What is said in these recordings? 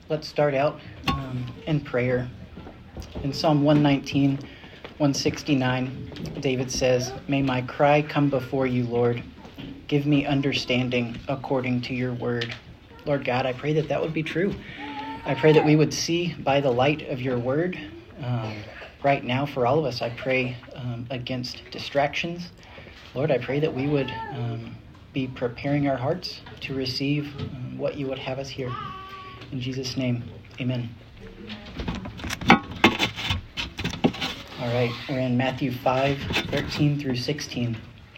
Let's start out in prayer. In Psalm 119, 169, David says, "May my cry come before you, Lord. Give me understanding according to your word." Lord God, I pray that that would be true. I pray that we would see by the light of your word. Right now, for all of us, I pray against distractions. Lord, I pray that we would be preparing our hearts to receive what you would have us hear. In Jesus' name, amen. All right, we're in Matthew 5, 13 through 16.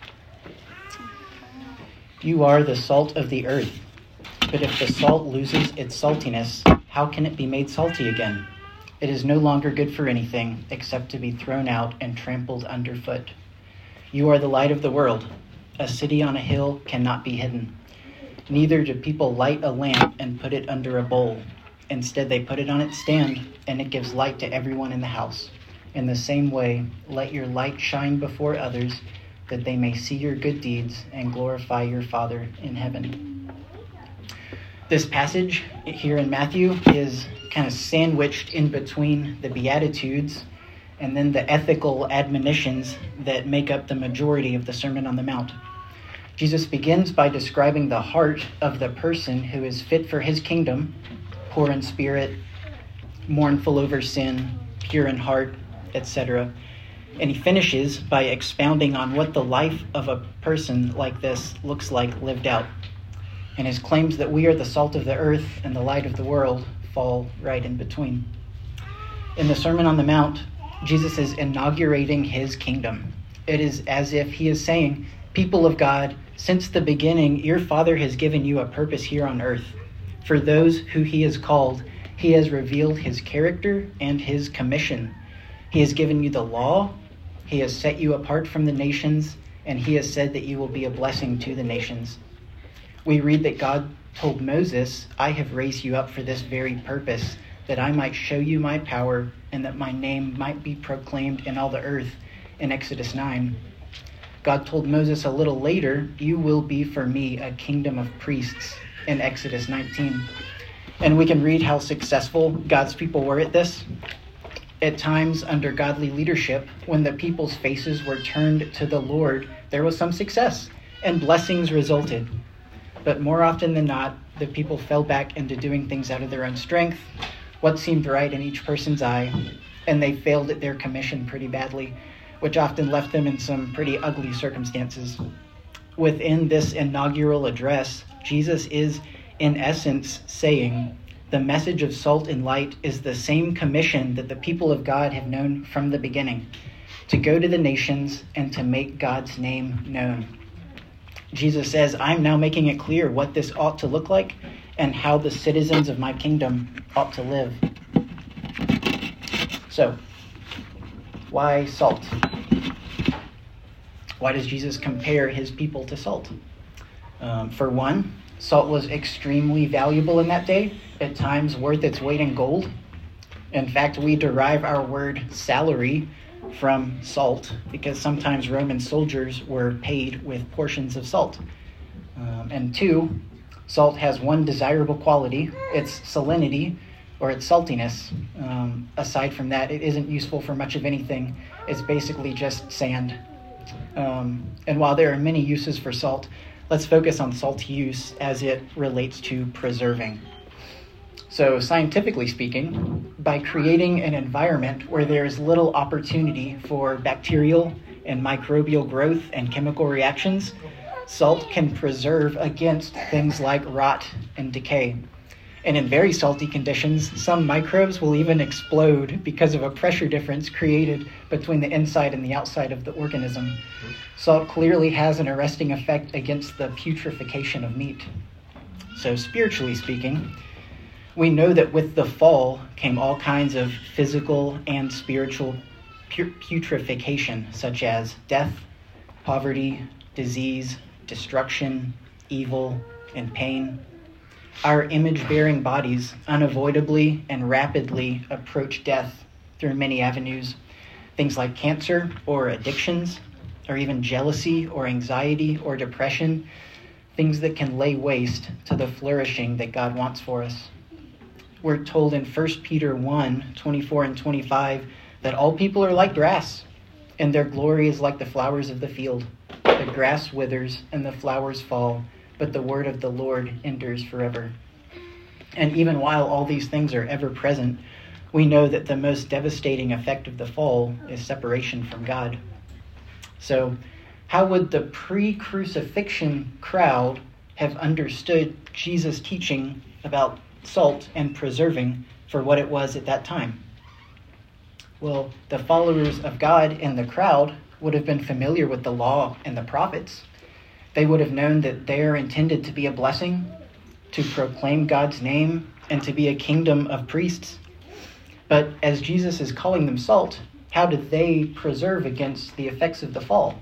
You are the salt of the earth, but if the salt loses its saltiness, how can it be made salty again? It is no longer good for anything except to be thrown out and trampled underfoot. You are the light of the world. A city on a hill cannot be hidden. Neither do people light a lamp and put it under a bowl. Instead, they put it on its stand, and it gives light to everyone in the house. In the same way, let your light shine before others, that they may see your good deeds and glorify your Father in heaven. This passage here in Matthew is kind of sandwiched in between the Beatitudes and then the ethical admonitions that make up the majority of the Sermon on the Mount. Jesus begins by describing the heart of the person who is fit for his kingdom, poor in spirit, mournful over sin, pure in heart, etc. And he finishes by expounding on what the life of a person like this looks like lived out. And his claims that we are the salt of the earth and the light of the world fall right in between. In the Sermon on the Mount, Jesus is inaugurating his kingdom. It is as if he is saying, people of God, since the beginning, your Father has given you a purpose here on earth. For those who he has called, he has revealed his character and his commission. He has given you the law, he has set you apart from the nations, and he has said that you will be a blessing to the nations. We read that God told Moses, I have raised you up for this very purpose, that I might show you my power and that my name might be proclaimed in all the earth, in Exodus 9. God told Moses a little later, you will be for me a kingdom of priests, in Exodus 19. And we can read how successful God's people were at this. At times, under godly leadership, when the people's faces were turned to the Lord, there was some success, and blessings resulted. But more often than not, the people fell back into doing things out of their own strength, what seemed right in each person's eye, and they failed at their commission pretty badly, which often left them in some pretty ugly circumstances. Within this inaugural address, Jesus is, in essence, saying, the message of salt and light is the same commission that the people of God have known from the beginning, to go to the nations and to make God's name known. Jesus says, I'm now making it clear what this ought to look like and how the citizens of my kingdom ought to live. So, why salt? Why does Jesus compare his people to salt? For one, salt was extremely valuable in that day, at times worth its weight in gold. In fact, we derive our word salary from salt, because sometimes Roman soldiers were paid with portions of salt. And two, salt has one desirable quality, its salinity, or its saltiness. Aside from that, it isn't useful for much of anything. It's basically just sand. And while there are many uses for salt, let's focus on salt's use as it relates to preserving. So scientifically speaking, by creating an environment where there is little opportunity for bacterial and microbial growth and chemical reactions, salt can preserve against things like rot and decay. And in very salty conditions, some microbes will even explode because of a pressure difference created between the inside and the outside of the organism. Salt clearly has an arresting effect against the putrefaction of meat. So spiritually speaking, we know that with the fall came all kinds of physical and spiritual putrefaction, such as death, poverty, disease, destruction, evil, and pain. Our image-bearing bodies unavoidably and rapidly approach death through many avenues. Things like cancer or addictions, or even jealousy or anxiety or depression, things that can lay waste to the flourishing that God wants for us. we're told in 1 Peter 1:24 and 25, that all people are like grass, and their glory is like the flowers of the field. The grass withers and the flowers fall, but the word of the Lord endures forever. And even while all these things are ever present, we know that the most devastating effect of the fall is separation from God. So, how would the pre-crucifixion crowd have understood Jesus' teaching about salt and preserving for what it was at that time? Well, the followers of God in the crowd would have been familiar with the law and the prophets. They would have known that they are intended to be a blessing, to proclaim God's name, and to be a kingdom of priests. But as Jesus is calling them salt, how did they preserve against the effects of the fall?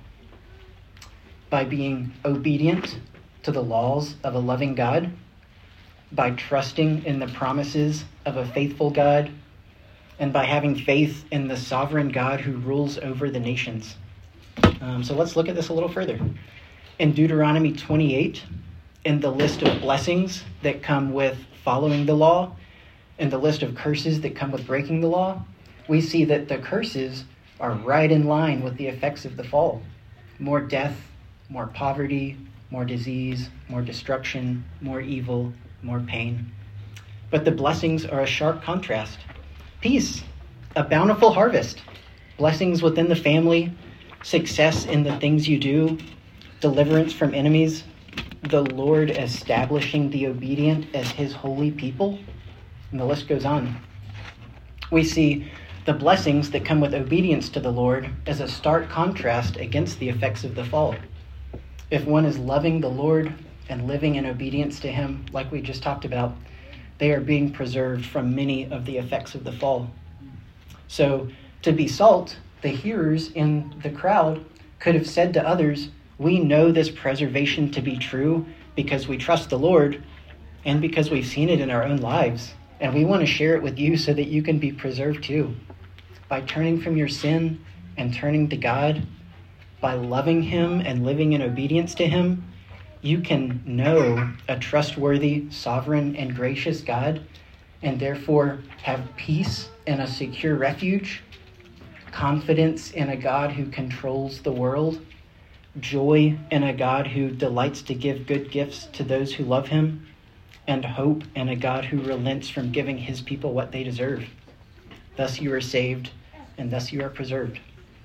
By being obedient to the laws of a loving God, by trusting in the promises of a faithful God, and by having faith in the sovereign God who rules over the nations. So let's look at this a little further. In Deuteronomy 28, in the list of blessings that come with following the law, and the list of curses that come with breaking the law, we see that the curses are right in line with the effects of the fall. More death, more poverty, more disease, more destruction, more evil, more pain. But the blessings are a sharp contrast. Peace, a bountiful harvest, blessings within the family, success in the things you do, deliverance from enemies, the Lord establishing the obedient as his holy people, and the list goes on. We see the blessings that come with obedience to the Lord as a stark contrast against the effects of the fall. If one is loving the Lord and living in obedience to him, like we just talked about, they are being preserved from many of the effects of the fall. So, to be salt, the hearers in the crowd could have said to others, we know this preservation to be true because we trust the Lord and because we've seen it in our own lives. And we want to share it with you so that you can be preserved too. By turning from your sin and turning to God, by loving him and living in obedience to him, you can know a trustworthy, sovereign, and gracious God, and therefore have peace and a secure refuge, confidence in a God who controls the world, joy in a God who delights to give good gifts to those who love him, and hope in a God who relents from giving his people what they deserve. Thus you are saved, and thus you are preserved.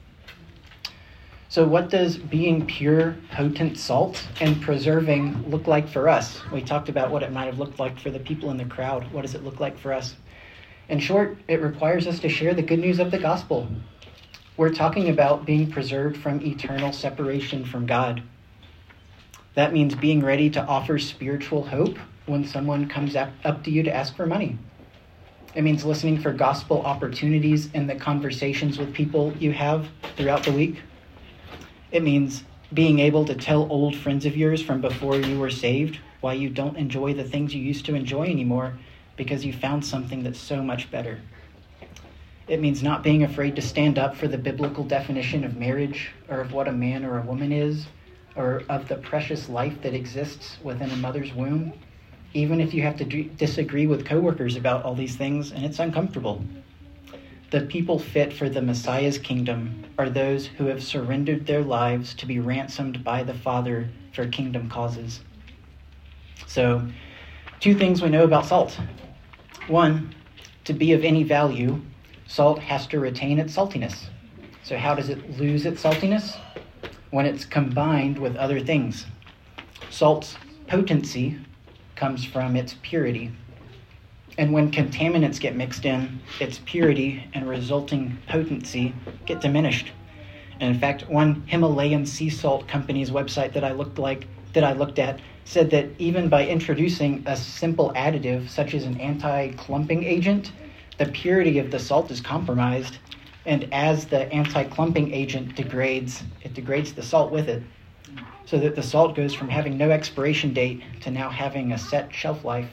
So what does being pure, potent salt and preserving look like for us? We talked about what it might have looked like for the people in the crowd. What does it look like for us? In short, it requires us to share the good news of the gospel. We're talking about being preserved from eternal separation from God. That means being ready to offer spiritual hope when someone comes up to you to ask for money. It means listening for gospel opportunities in the conversations with people you have throughout the week. It means being able to tell old friends of yours from before you were saved why you don't enjoy the things you used to enjoy anymore because you found something that's so much better. It means not being afraid to stand up for the biblical definition of marriage or of what a man or a woman is or of the precious life that exists within a mother's womb, even if you have to disagree with coworkers about all these things and it's uncomfortable. The people fit for the Messiah's kingdom are those who have surrendered their lives to be ransomed by the Father for kingdom causes. So, 2 things we know about salt. 1, to be of any value, salt has to retain its saltiness. So how does it lose its saltiness? When it's combined with other things. Salt's potency comes from its purity. And when contaminants get mixed in, its purity and resulting potency get diminished. And in fact, one Himalayan sea salt company's website that I looked at said that even by introducing a simple additive such as an anti-clumping agent, the purity of the salt is compromised. And as the anti-clumping agent degrades, it degrades the salt with it. So that the salt goes from having no expiration date to now having a set shelf life.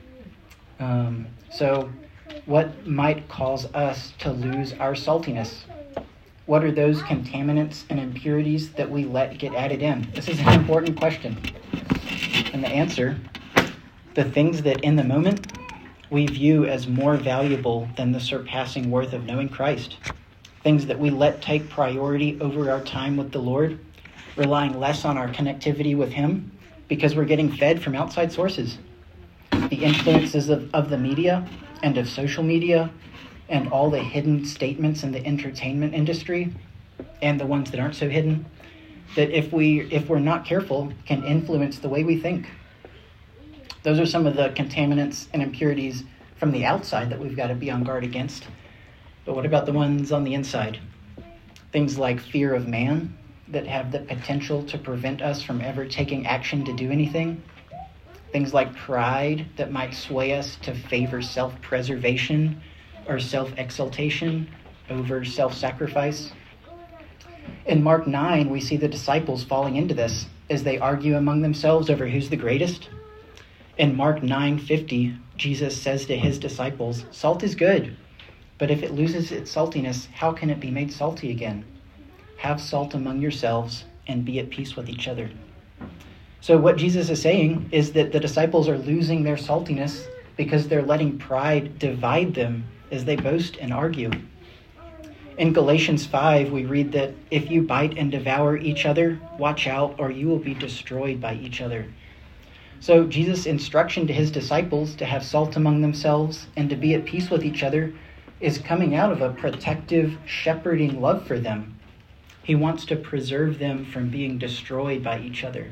So what might cause us to lose our saltiness? What are those contaminants and impurities that we let get added in? This is an important question. And the answer, the things that in the moment we view as more valuable than the surpassing worth of knowing Christ. Things that we let take priority over our time with the Lord, relying less on our connectivity with Him because we're getting fed from outside sources. The influences of the media and of social media and all the hidden statements in the entertainment industry and the ones that aren't so hidden, that if we're not careful, can influence the way we think. Those are some of the contaminants and impurities from the outside that we've got to be on guard against. But what about the ones on the inside? Things like fear of man that have the potential to prevent us from ever taking action to do anything. Things like pride that might sway us to favor self-preservation or self-exaltation over self-sacrifice. In Mark 9, we see the disciples falling into this as they argue among themselves over who's the greatest. In Mark 9:50, Jesus says to his disciples, "Salt is good, but if it loses its saltiness, how can it be made salty again? Have salt among yourselves and be at peace with each other." So what Jesus is saying is that the disciples are losing their saltiness because they're letting pride divide them as they boast and argue. In Galatians 5, we read that if you bite and devour each other, watch out, or you will be destroyed by each other. So Jesus' instruction to his disciples to have salt among themselves and to be at peace with each other is coming out of a protective, shepherding love for them. He wants to preserve them from being destroyed by each other.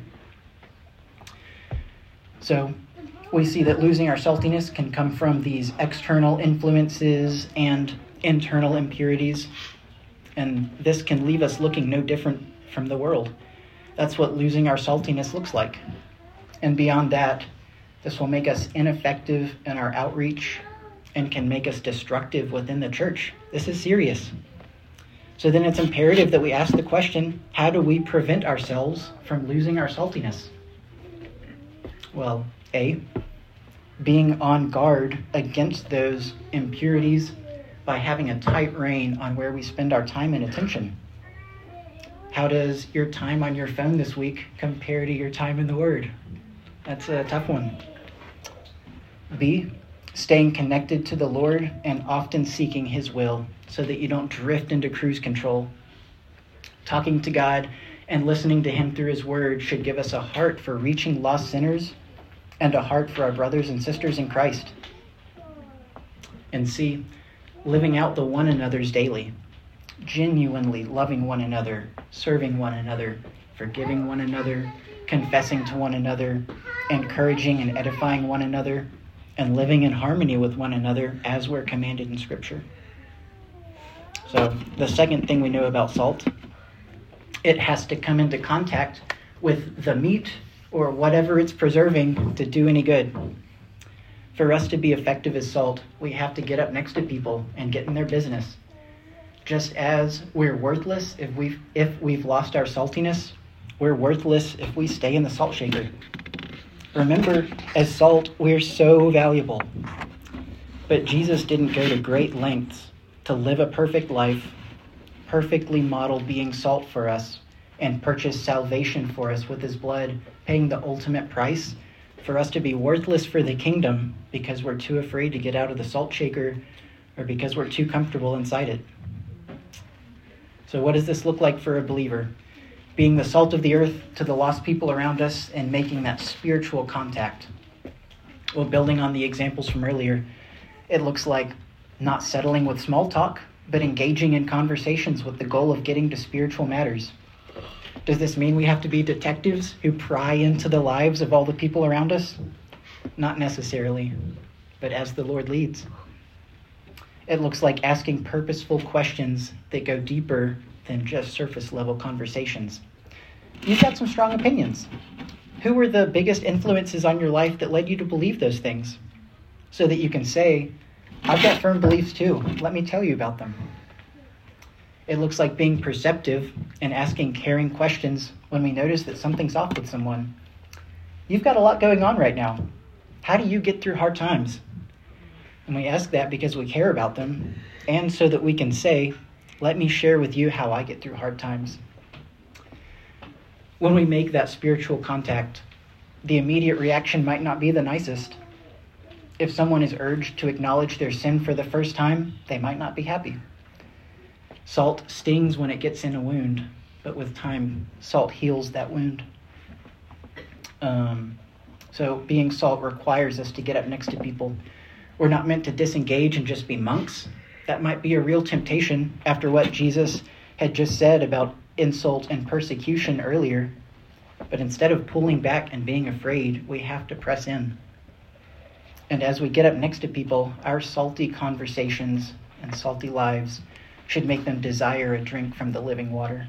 So we see that losing our saltiness can come from these external influences and internal impurities, and this can leave us looking no different from the world. That's what losing our saltiness looks like. And beyond that, this will make us ineffective in our outreach and can make us destructive within the church. This is serious. So then it's imperative that we ask the question, how do we prevent ourselves from losing our saltiness? Well, A, being on guard against those impurities by having a tight rein on where we spend our time and attention. How does your time on your phone this week compare to your time in the Word? That's a tough one. B, staying connected to the Lord and often seeking His will so that you don't drift into cruise control. Talking to God and listening to Him through His Word should give us a heart for reaching lost sinners and a heart for our brothers and sisters in Christ. And C, living out the one another's daily, genuinely loving one another, serving one another, forgiving one another, confessing to one another, encouraging and edifying one another, and living in harmony with one another as we're commanded in Scripture. So the second thing we know about salt, it has to come into contact with the meat or whatever it's preserving to do any good. For us to be effective as salt, we have to get up next to people and get in their business. Just as we're worthless if we've lost our saltiness, we're worthless if we stay in the salt shaker. Remember, as salt, we're so valuable. But Jesus didn't go to great lengths to live a perfect life, perfectly model being salt for us, and purchase salvation for us with His blood, paying the ultimate price for us to be worthless for the kingdom because we're too afraid to get out of the salt shaker or because we're too comfortable inside it. So what does this look like for a believer? Being the salt of the earth to the lost people around us and making that spiritual contact. Well, building on the examples from earlier, it looks like not settling with small talk, but engaging in conversations with the goal of getting to spiritual matters. Does this mean we have to be detectives who pry into the lives of all the people around us? Not necessarily, but as the Lord leads. It looks like asking purposeful questions that go deeper than just surface level conversations. You've got some strong opinions. Who were the biggest influences on your life that led you to believe those things? So that you can say, I've got firm beliefs too. Let me tell you about them. It looks like being perceptive and asking caring questions when we notice that something's off with someone. You've got a lot going on right now. How do you get through hard times? And we ask that because we care about them and so that we can say, let me share with you how I get through hard times. When we make that spiritual contact, the immediate reaction might not be the nicest. If someone is urged to acknowledge their sin for the first time, they might not be happy. Salt stings when it gets in a wound, but with time, salt heals that wound. So being salt requires us to get up next to people. We're not meant to disengage and just be monks. That might be a real temptation after what Jesus had just said about insult and persecution earlier. But instead of pulling back and being afraid, we have to press in. And as we get up next to people, our salty conversations and salty lives should make them desire a drink from the living water.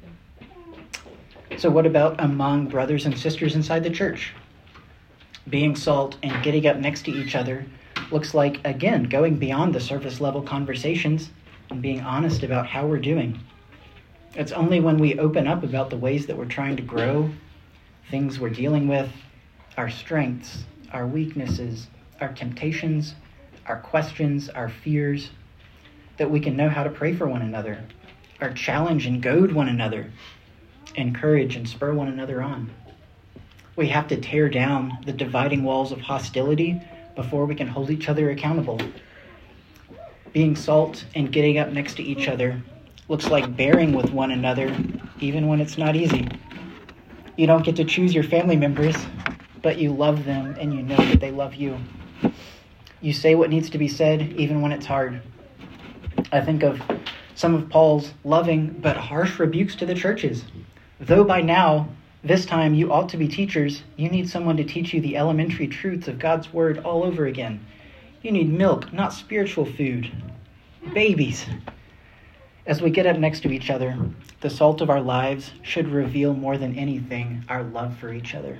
So what about among brothers and sisters inside the church? Being salt and getting up next to each other looks like, again, going beyond the surface level conversations and being honest about how we're doing. It's only when we open up about the ways that we're trying to grow, things we're dealing with, our strengths, our weaknesses, our temptations, our questions, our fears, that we can know how to pray for one another, or challenge and goad one another, encourage and spur one another on. We have to tear down the dividing walls of hostility before we can hold each other accountable. Being salt and getting up next to each other looks like bearing with one another, even when it's not easy. You don't get to choose your family members, but you love them and you know that they love you. You say what needs to be said, even when it's hard. I think of some of Paul's loving but harsh rebukes to the churches. Though by now, this time you ought to be teachers, you need someone to teach you the elementary truths of God's word all over again. You need milk, not spiritual food. Babies. As we get up next to each other, the salt of our lives should reveal more than anything our love for each other.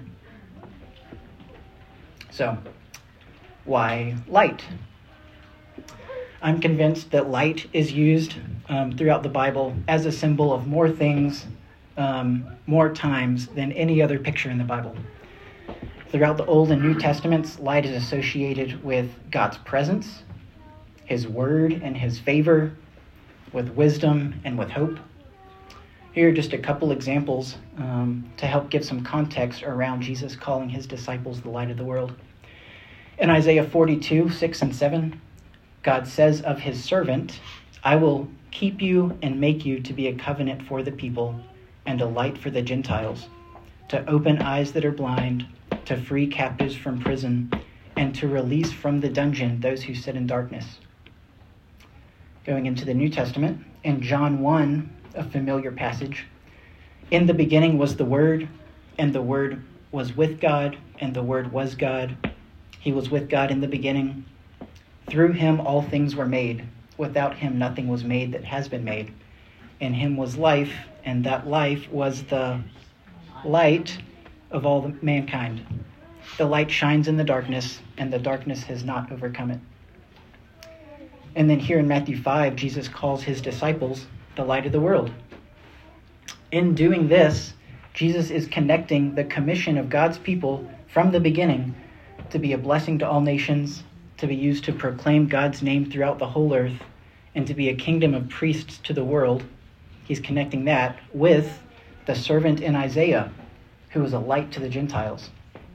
So, why light? I'm convinced that light is used throughout the Bible as a symbol of more things, more times than any other picture in the Bible. Throughout the Old and New Testaments, light is associated with God's presence, his word and his favor, with wisdom and with hope. Here are just a couple examples to help give some context around Jesus calling his disciples the light of the world. In Isaiah 42, 6 and 7, God says of his servant, "I will keep you and make you to be a covenant for the people and a light for the Gentiles, to open eyes that are blind, to free captives from prison, and to release from the dungeon those who sit in darkness." Going into the New Testament, in John 1, a familiar passage, "In the beginning was the Word, and the Word was with God, and the Word was God. He was with God in the beginning. Through him all things were made. Without him nothing was made that has been made. In him was life, and that life was the light of all mankind. The light shines in the darkness, and the darkness has not overcome it." And then here in Matthew 5, Jesus calls his disciples the light of the world. In doing this, Jesus is connecting the commission of God's people from the beginning to be a blessing to all nations, to be used to proclaim God's name throughout the whole earth, and to be a kingdom of priests to the world. He's connecting that with the servant in Isaiah, who is a light to the Gentiles.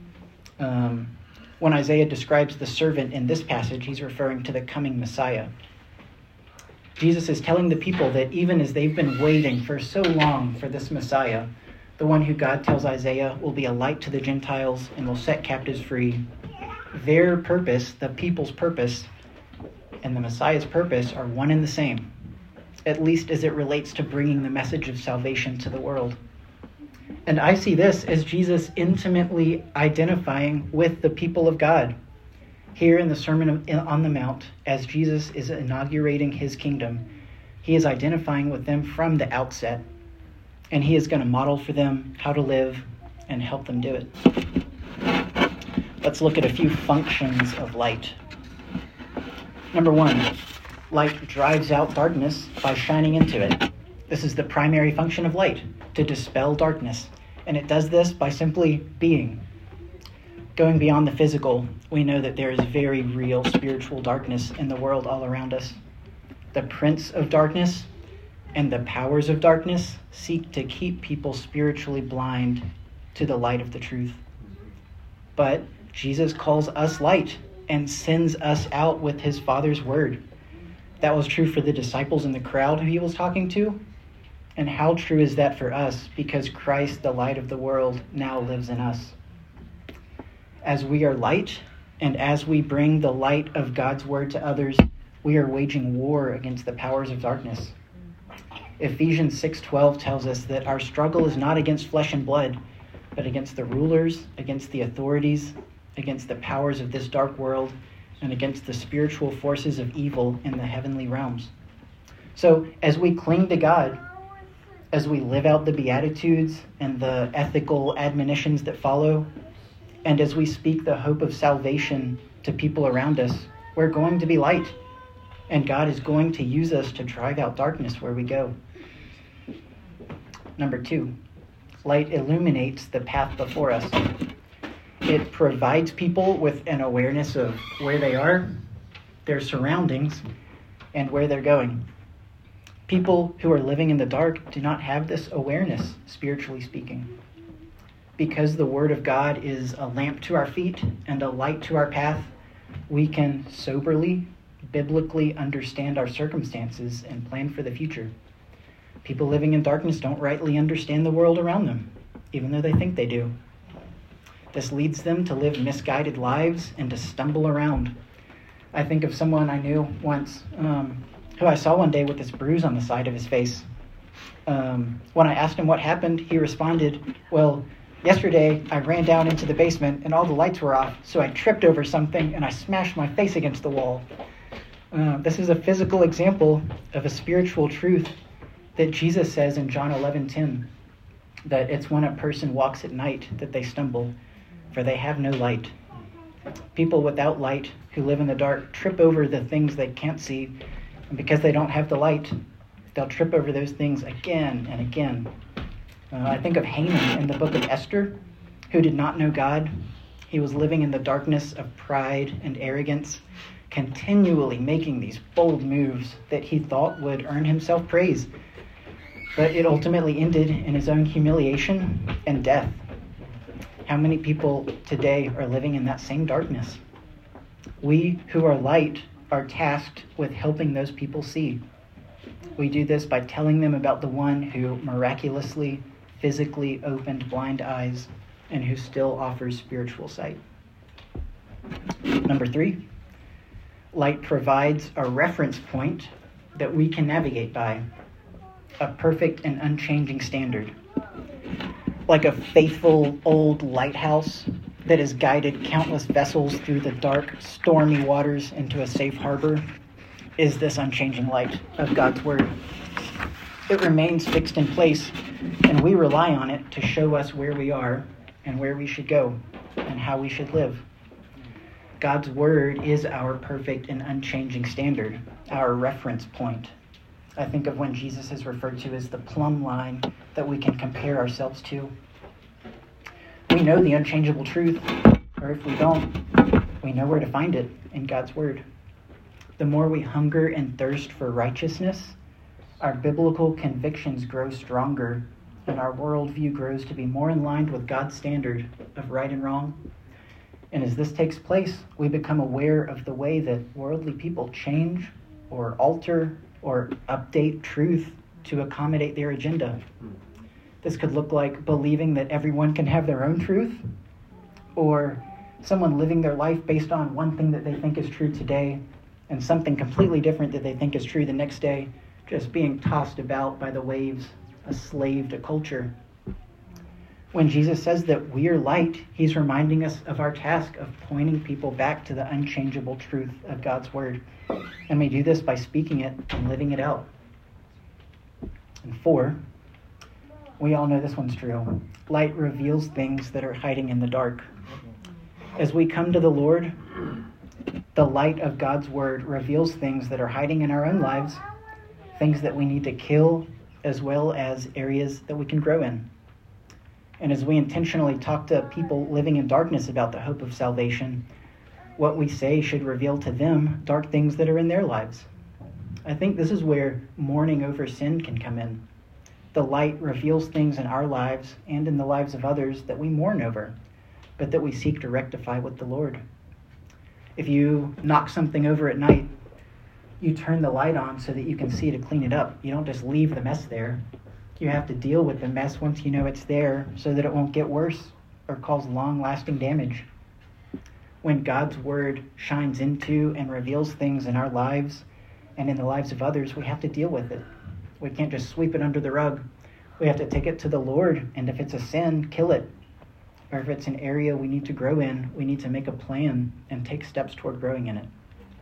When Isaiah describes the servant in this passage, he's referring to the coming Messiah. Jesus is telling the people that even as they've been waiting for so long for this Messiah, the one who God tells Isaiah will be a light to the Gentiles and will set captives free, their purpose, the people's purpose, and the Messiah's purpose are one and the same, at least as it relates to bringing the message of salvation to the world. And I see this as Jesus intimately identifying with the people of God. Here in the Sermon on the Mount, as Jesus is inaugurating his kingdom, he is identifying with them from the outset, and he is going to model for them how to live and help them do it. Let's look at a few functions of light. Number one, light drives out darkness by shining into it. This is the primary function of light, to dispel darkness. And it does this by simply being. Going beyond the physical, we know that there is very real spiritual darkness in the world all around us. The prince of darkness and the powers of darkness seek to keep people spiritually blind to the light of the truth. But Jesus calls us light, and sends us out with his Father's word. That was true for the disciples in the crowd who he was talking to. And how true is that for us? Because Christ, the light of the world, now lives in us. As we are light, and as we bring the light of God's word to others, we are waging war against the powers of darkness. Ephesians 6:12 tells us that our struggle is not against flesh and blood, but against the rulers, against the authorities, against the powers of this dark world, and against the spiritual forces of evil in the heavenly realms. So as we cling to God, as we live out the Beatitudes and the ethical admonitions that follow, and as we speak the hope of salvation to people around us, we're going to be light. And God is going to use us to drive out darkness where we go. Number 2, light illuminates the path before us. It provides people with an awareness of where they are, their surroundings, and where they're going. People who are living in the dark do not have this awareness, spiritually speaking. Because the Word of God is a lamp to our feet and a light to our path, we can soberly, biblically understand our circumstances and plan for the future. People living in darkness don't rightly understand the world around them, even though they think they do. This leads them to live misguided lives and to stumble around. I think of someone I knew once who I saw one day with this bruise on the side of his face. When I asked him what happened, he responded, "Well, yesterday I ran down into the basement and all the lights were off, so I tripped over something and I smashed my face against the wall." This is a physical example of a spiritual truth that Jesus says in John 11:10, that it's when a person walks at night that they stumble, for they have no light. People without light who live in the dark trip over the things they can't see, and because they don't have the light, they'll trip over those things again and again. I think of Haman in the book of Esther, who did not know God. He was living in the darkness of pride and arrogance, continually making these bold moves that he thought would earn himself praise. But it ultimately ended in his own humiliation and death. How many people today are living in that same darkness? We who are light are tasked with helping those people see. We do this by telling them about the one who miraculously, physically opened blind eyes and who still offers spiritual sight. Number 3, light provides a reference point that we can navigate by, a perfect and unchanging standard. Like a faithful old lighthouse that has guided countless vessels through the dark, stormy waters into a safe harbor, is this unchanging light of God's Word. It remains fixed in place, and we rely on it to show us where we are and where we should go and how we should live. God's Word is our perfect and unchanging standard, our reference point. I think of when Jesus is referred to as the plumb line that we can compare ourselves to. We know the unchangeable truth, or if we don't, we know where to find it in God's Word. The more we hunger and thirst for righteousness, our biblical convictions grow stronger, and our worldview grows to be more in line with God's standard of right and wrong. And as this takes place, we become aware of the way that worldly people change or alter or update truth to accommodate their agenda. This could look like believing that everyone can have their own truth, or someone living their life based on one thing that they think is true today and something completely different that they think is true the next day, just being tossed about by the waves, a slave to culture. When Jesus says that we are light, he's reminding us of our task of pointing people back to the unchangeable truth of God's Word. And we do this by speaking it and living it out. And 4, we all know this one's true. Light reveals things that are hiding in the dark. As we come to the Lord, the light of God's Word reveals things that are hiding in our own lives, things that we need to kill, as well as areas that we can grow in. And as we intentionally talk to people living in darkness about the hope of salvation, what we say should reveal to them dark things that are in their lives. I think this is where mourning over sin can come in. The light reveals things in our lives and in the lives of others that we mourn over, but that we seek to rectify with the Lord. If you knock something over at night, you turn the light on so that you can see to clean it up. You don't just leave the mess there. You have to deal with the mess once you know it's there so that it won't get worse or cause long-lasting damage. When God's word shines into and reveals things in our lives and in the lives of others, we have to deal with it. We can't just sweep it under the rug. We have to take it to the Lord, and if it's a sin, kill it. Or if it's an area we need to grow in, we need to make a plan and take steps toward growing in it.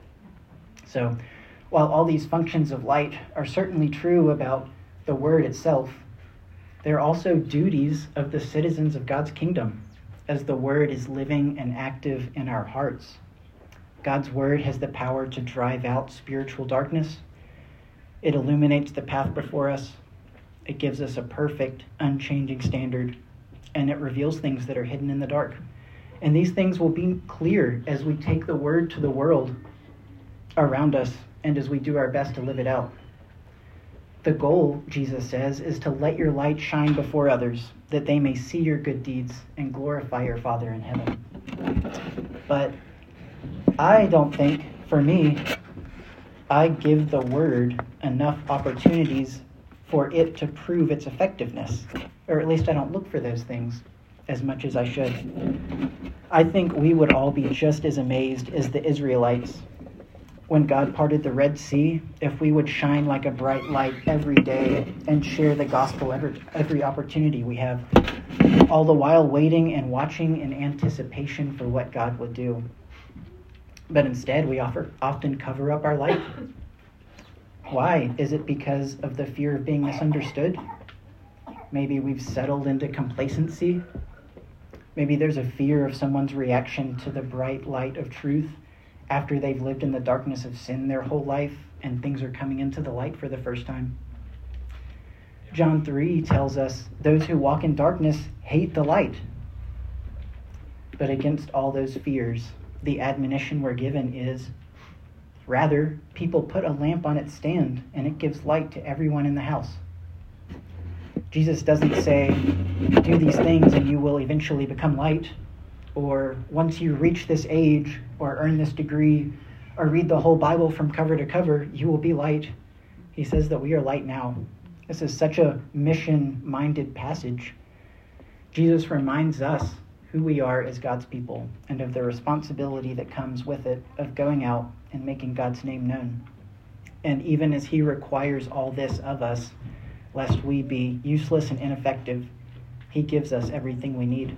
So, while all these functions of light are certainly true about the word itself, they're also duties of the citizens of God's kingdom, as the word is living and active in our hearts. God's word has the power to drive out spiritual darkness. It illuminates the path before us. It gives us a perfect, unchanging standard, and it reveals things that are hidden in the dark. And these things will be clear as we take the word to the world around us and as we do our best to live it out. The goal, Jesus says, is to let your light shine before others, that they may see your good deeds and glorify your Father in heaven. But I don't think, for me, I give the word enough opportunities for it to prove its effectiveness. Or at least I don't look for those things as much as I should. I think we would all be just as amazed as the Israelites when God parted the Red Sea, if we would shine like a bright light every day and share the gospel every opportunity we have, all the while waiting and watching in anticipation for what God would do. But instead, we often cover up our light. Why? Is it because of the fear of being misunderstood? Maybe we've settled into complacency. Maybe there's a fear of someone's reaction to the bright light of truth after they've lived in the darkness of sin their whole life and things are coming into the light for the first time. John 3 tells us those who walk in darkness hate the light. But against all those fears, the admonition we're given is, rather, people put a lamp on its stand and it gives light to everyone in the house. Jesus doesn't say, do these things and you will eventually become light, or once you reach this age or earn this degree or read the whole Bible from cover to cover, you will be light. He says that we are light now. This is such a mission-minded passage. Jesus reminds us who we are as God's people and of the responsibility that comes with it of going out and making God's name known. And even as he requires all this of us, lest we be useless and ineffective, he gives us everything we need.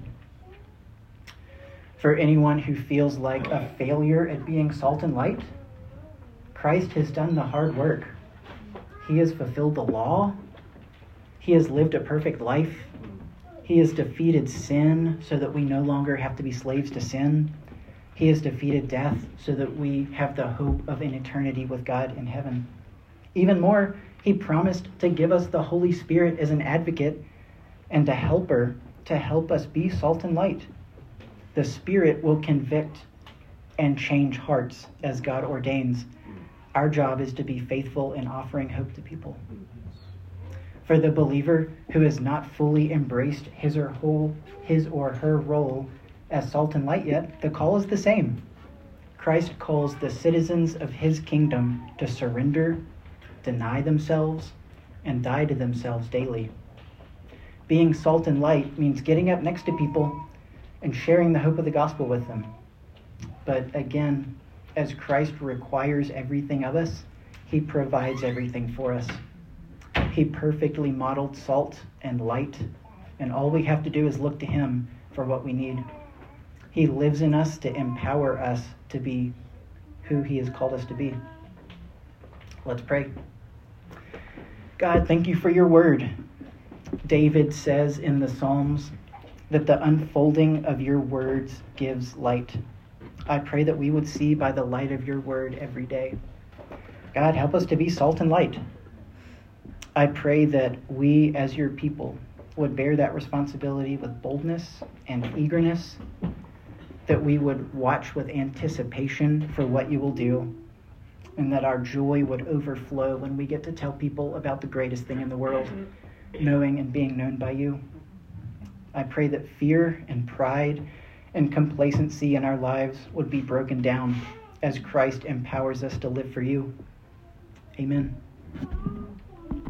For anyone who feels like a failure at being salt and light, Christ has done the hard work. He has fulfilled the law. He has lived a perfect life. He has defeated sin so that we no longer have to be slaves to sin. He has defeated death so that we have the hope of an eternity with God in heaven. Even more, he promised to give us the Holy Spirit as an advocate and a helper to help us be salt and light. The Spirit will convict and change hearts as God ordains. Our job is to be faithful in offering hope to people. For the believer who has not fully embraced his or her role as salt and light yet, the call is the same. Christ calls the citizens of his kingdom to surrender, deny themselves, and die to themselves daily. Being salt and light means getting up next to people and sharing the hope of the gospel with them. But again, as Christ requires everything of us, he provides everything for us. He perfectly modeled salt and light, and all we have to do is look to him for what we need. He lives in us to empower us to be who he has called us to be. Let's pray. God, thank you for your word. David says in the Psalms that the unfolding of your words gives light. I pray that we would see by the light of your word every day. God, help us to be salt and light. I pray that we as your people would bear that responsibility with boldness and eagerness, that we would watch with anticipation for what you will do, and that our joy would overflow when we get to tell people about the greatest thing in the world, knowing and being known by you. I pray that fear and pride and complacency in our lives would be broken down as Christ empowers us to live for you. Amen.